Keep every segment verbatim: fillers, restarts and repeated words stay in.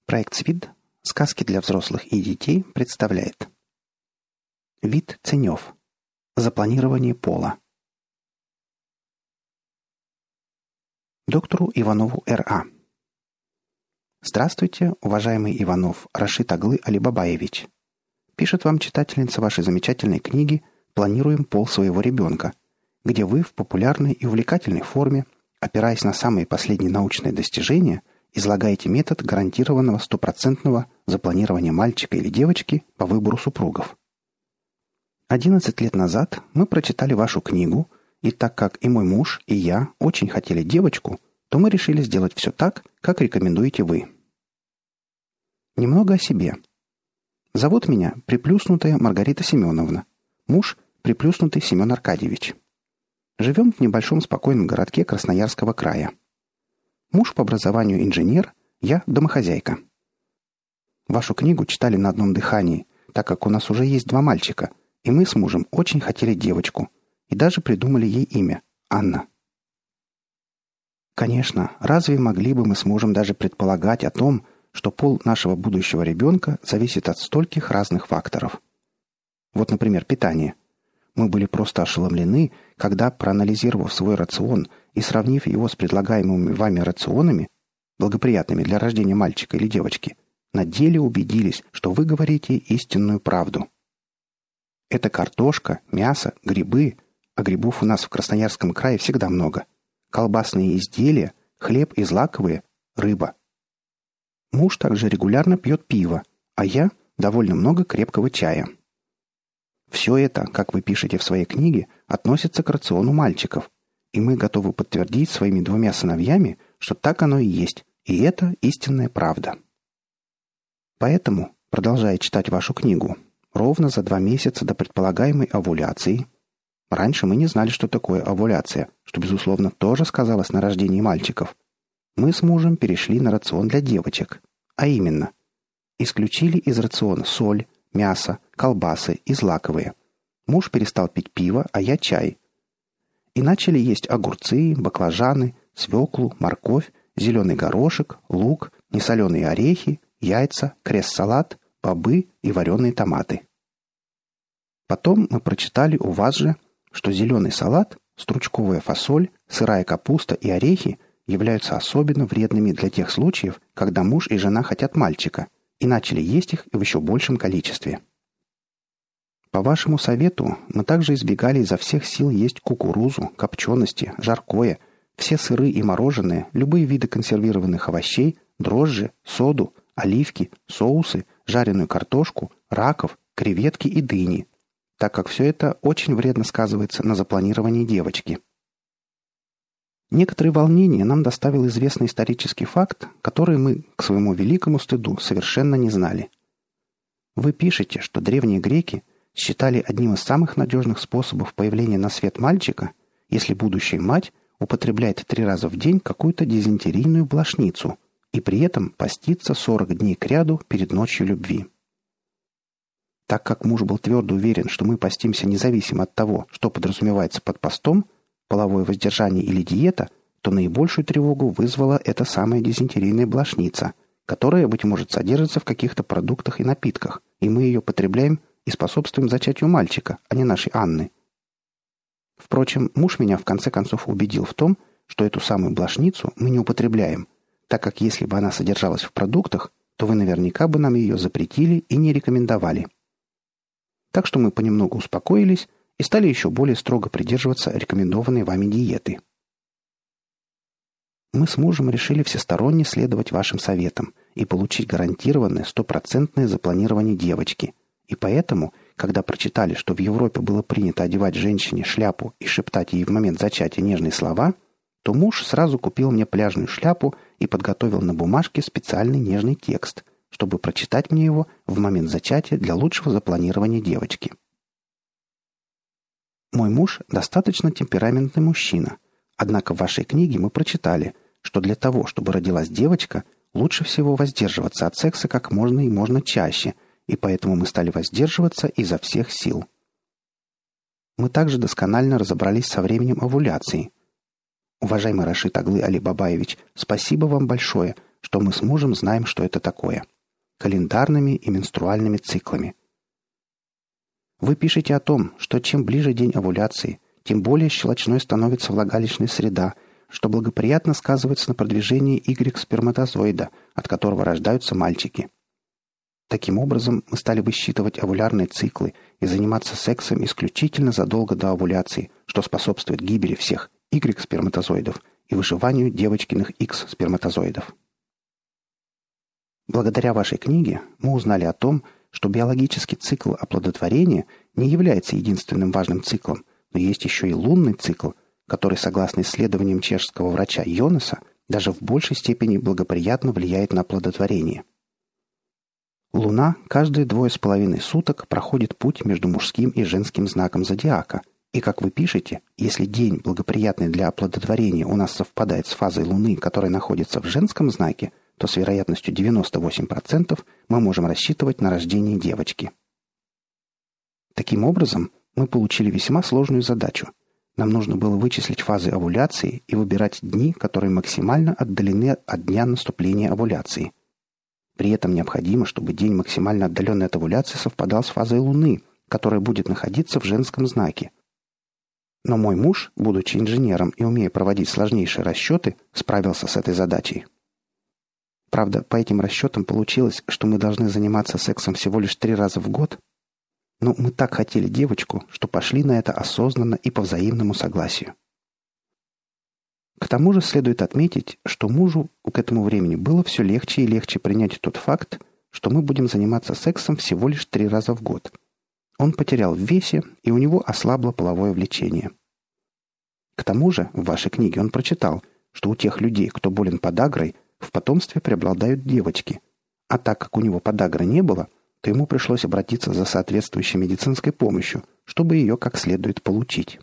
Проект СВИД «Сказки для взрослых и детей» представляет Вит Ценев. Запланирование пола. Доктору Иванову Эр А. Здравствуйте, уважаемый Иванов Рашид Аглы Алибабаевич. Пишет вам читательница вашей замечательной книги «Планируем пол своего ребенка», где вы в популярной и увлекательной форме, опираясь на самые последние научные достижения, излагаете метод гарантированного стопроцентного запланирования мальчика или девочки по выбору супругов. Одиннадцать лет назад мы прочитали вашу книгу, и так как и мой муж, и я очень хотели девочку, то мы решили сделать все так, как рекомендуете вы. Немного о себе. Зовут меня Приплюснутая Маргарита Семеновна, муж Приплюснутый Семен Аркадьевич. Живем в небольшом спокойном городке Красноярского края. Муж по образованию инженер, я домохозяйка. Вашу книгу читали на одном дыхании, так как у нас уже есть два мальчика, и мы с мужем очень хотели девочку, и даже придумали ей имя – Анна. Конечно, разве могли бы мы с мужем даже предполагать о том, что пол нашего будущего ребенка зависит от стольких разных факторов? Вот, например, питание. Мы были просто ошеломлены, когда, проанализировав свой рацион и сравнив его с предлагаемыми вами рационами, благоприятными для рождения мальчика или девочки, на деле убедились, что вы говорите истинную правду. Это картошка, мясо, грибы, а грибов у нас в Красноярском крае всегда много, колбасные изделия, хлеб и злаковые, рыба. Муж также регулярно пьет пиво, а я довольно много крепкого чая. Все это, как вы пишете в своей книге, относится к рациону мальчиков, и мы готовы подтвердить своими двумя сыновьями, что так оно и есть, и это истинная правда. Поэтому, продолжая читать вашу книгу, ровно за два месяца до предполагаемой овуляции, раньше мы не знали, что такое овуляция, что, безусловно, тоже сказалось на рождении мальчиков, мы с мужем перешли на рацион для девочек, а именно, исключили из рациона соль, мясо, колбасы и злаковые. Муж перестал пить пиво, а я чай. И начали есть огурцы, баклажаны, свеклу, морковь, зеленый горошек, лук, несоленые орехи, яйца, крест-салат, бобы и вареные томаты. Потом мы прочитали у вас же, что зеленый салат, стручковая фасоль, сырая капуста и орехи являются особенно вредными для тех случаев, когда муж и жена хотят мальчика, и начали есть их в еще большем количестве. По вашему совету мы также избегали изо всех сил есть кукурузу, копчености, жаркое, все сыры и мороженое, любые виды консервированных овощей, дрожжи, соду, оливки, соусы, жареную картошку, раков, креветки и дыни, так как все это очень вредно сказывается на запланировании девочки. Некоторые волнения нам доставил известный исторический факт, который мы, к своему великому стыду, совершенно не знали. Вы пишете, что древние греки считали одним из самых надежных способов появления на свет мальчика, если будущая мать употребляет три раза в день какую-то дизентерийную блошницу и при этом постится сорок дней кряду перед ночью любви. Так как муж был твердо уверен, что мы постимся независимо от того, что подразумевается под постом, половое воздержание или диета, то наибольшую тревогу вызвала эта самая дизентерийная блошница, которая, быть может, содержится в каких-то продуктах и напитках, и мы ее потребляем и способствуем зачатию мальчика, а не нашей Анны. Впрочем, муж меня в конце концов убедил в том, что эту самую блошницу мы не употребляем, так как если бы она содержалась в продуктах, то вы наверняка бы нам ее запретили и не рекомендовали. Так что мы понемногу успокоились и стали еще более строго придерживаться рекомендованной вами диеты. Мы с мужем решили всесторонне следовать вашим советам и получить гарантированное стопроцентное запланирование девочки, и поэтому, когда прочитали, что в Европе было принято одевать женщине шляпу и шептать ей в момент зачатия нежные слова, то муж сразу купил мне пляжную шляпу и подготовил на бумажке специальный нежный текст, чтобы прочитать мне его в момент зачатия для лучшего запланирования девочки. Мой муж достаточно темпераментный мужчина, однако в вашей книге мы прочитали, что для того, чтобы родилась девочка, лучше всего воздерживаться от секса как можно и можно чаще, и поэтому мы стали воздерживаться изо всех сил. Мы также досконально разобрались со временем овуляции. Уважаемый Рашид Аглы Алибабаевич, спасибо вам большое. что мы с мужем знаем, что это такое. Календарными и менструальными циклами. Вы пишете о том, что чем ближе день овуляции, тем более щелочной становится влагалищная среда, что благоприятно сказывается на продвижении Y-сперматозоида, от которого рождаются мальчики. Таким образом, мы стали высчитывать овулярные циклы и заниматься сексом исключительно задолго до овуляции, что способствует гибели всех Y-сперматозоидов и выживанию девочкиных X-сперматозоидов. Благодаря вашей книге мы узнали о том, что биологический цикл оплодотворения не является единственным важным циклом, но есть еще и лунный цикл, который, согласно исследованиям чешского врача Йонаса, даже в большей степени благоприятно влияет на оплодотворение. Луна каждые двое с половиной суток проходит путь между мужским и женским знаком зодиака, и, как вы пишете, если день, благоприятный для оплодотворения, у нас совпадает с фазой Луны, которая находится в женском знаке, то с вероятностью девяносто восемь процентов мы можем рассчитывать на рождение девочки. Таким образом, мы получили весьма сложную задачу. Нам нужно было вычислить фазы овуляции и выбирать дни, которые максимально отдалены от дня наступления овуляции. При этом необходимо, чтобы день, максимально отдаленный от овуляции, совпадал с фазой Луны, которая будет находиться в женском знаке. Но мой муж, будучи инженером и умея проводить сложнейшие расчеты, справился с этой задачей. Правда, по этим расчетам получилось, что мы должны заниматься сексом всего лишь три раза в год. Но мы так хотели девочку, что пошли на это осознанно и по взаимному согласию. К тому же следует отметить, что мужу к этому времени было все легче и легче принять тот факт, что мы будем заниматься сексом всего лишь три раза в год. Он потерял в весе, и у него ослабло половое влечение. К тому же в вашей книге он прочитал, что у тех людей, кто болен подагрой, в потомстве преобладают девочки, а так как у него подагры не было, то ему пришлось обратиться за соответствующей медицинской помощью, чтобы ее как следует получить.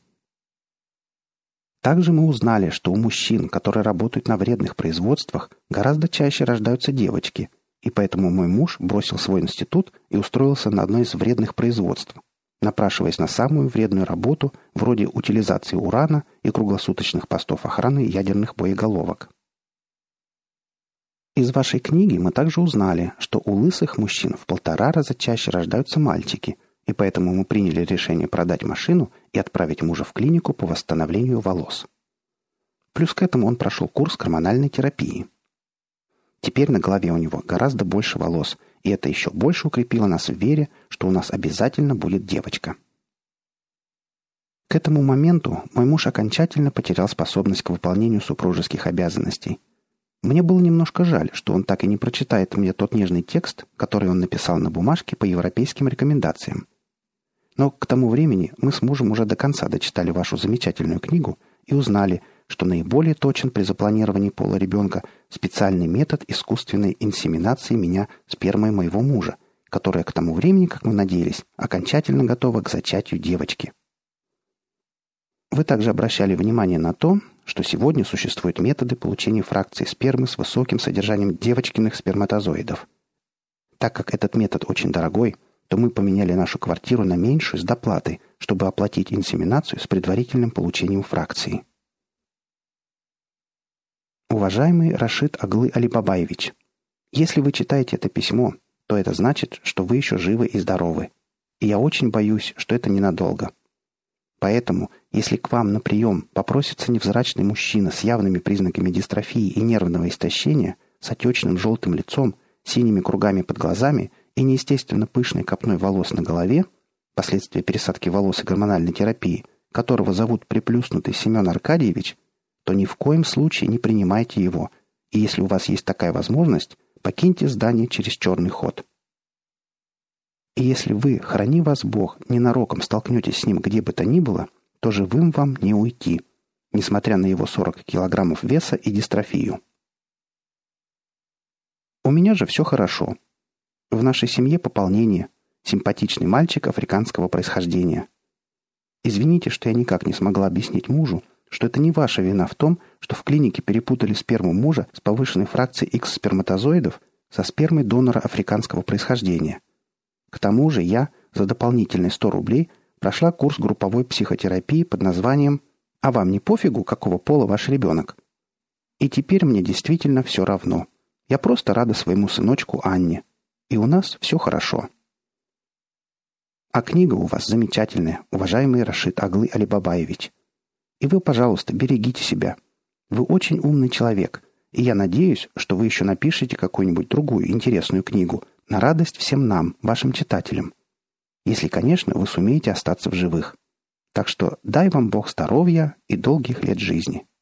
Также мы узнали, что у мужчин, которые работают на вредных производствах, гораздо чаще рождаются девочки, и поэтому мой муж бросил свой институт и устроился на одно из вредных производств, напрашиваясь на самую вредную работу вроде утилизации урана и круглосуточных постов охраны ядерных боеголовок. Из вашей книги мы также узнали, что у лысых мужчин в полтора раза чаще рождаются мальчики, и поэтому мы приняли решение продать машину и отправить мужа в клинику по восстановлению волос. Плюс к этому он прошел курс гормональной терапии. Теперь на голове у него гораздо больше волос, и это еще больше укрепило нас в вере, что у нас обязательно будет девочка. К этому моменту мой муж окончательно потерял способность к выполнению супружеских обязанностей. Мне было немножко жаль, что он так и не прочитает мне тот нежный текст, который он написал на бумажке по европейским рекомендациям. Но к тому времени мы с мужем уже до конца дочитали вашу замечательную книгу и узнали, что наиболее точен при запланировании пола ребенка специальный метод искусственной инсеминации меня спермой моего мужа, которая к тому времени, как мы надеялись, окончательно готова к зачатию девочки. Вы также обращали внимание на то, что сегодня существуют методы получения фракции спермы с высоким содержанием девочкиных сперматозоидов. Так как этот метод очень дорогой, то мы поменяли нашу квартиру на меньшую с доплатой, чтобы оплатить инсеминацию с предварительным получением фракции. Уважаемый Рашид Аглы Алибабаевич, если вы читаете это письмо, то это значит, что вы еще живы и здоровы. И я очень боюсь, что это ненадолго. Поэтому, если к вам на прием попросится невзрачный мужчина с явными признаками дистрофии и нервного истощения, с отечным желтым лицом, синими кругами под глазами и неестественно пышной копной волос на голове, последствия пересадки волос и гормональной терапии, которого зовут приплюснутый Семен Аркадьевич, то ни в коем случае не принимайте его, и если у вас есть такая возможность, покиньте здание через черный ход. И если вы, храни вас Бог, ненароком столкнетесь с ним где бы то ни было, то живым вам не уйти, несмотря на его сорок килограммов веса и дистрофию. У меня же все хорошо. В нашей семье пополнение, симпатичный мальчик африканского происхождения. Извините, что я никак не смогла объяснить мужу, что это не ваша вина в том, что в клинике перепутали сперму мужа с повышенной фракцией X-сперматозоидов со спермой донора африканского происхождения. К тому же я за дополнительные сто рублей прошла курс групповой психотерапии под названием «А вам не пофигу, какого пола ваш ребенок?» И теперь мне действительно все равно. Я просто рада своему сыночку Анне. И у нас все хорошо. А книга у вас замечательная, уважаемый Рашид Аглы Алибабаевич. И вы, пожалуйста, берегите себя. Вы очень умный человек, и я надеюсь, что вы еще напишете какую-нибудь другую интересную книгу на радость всем нам, вашим читателям. Если, конечно, вы сумеете остаться в живых. Так что дай вам Бог здоровья и долгих лет жизни.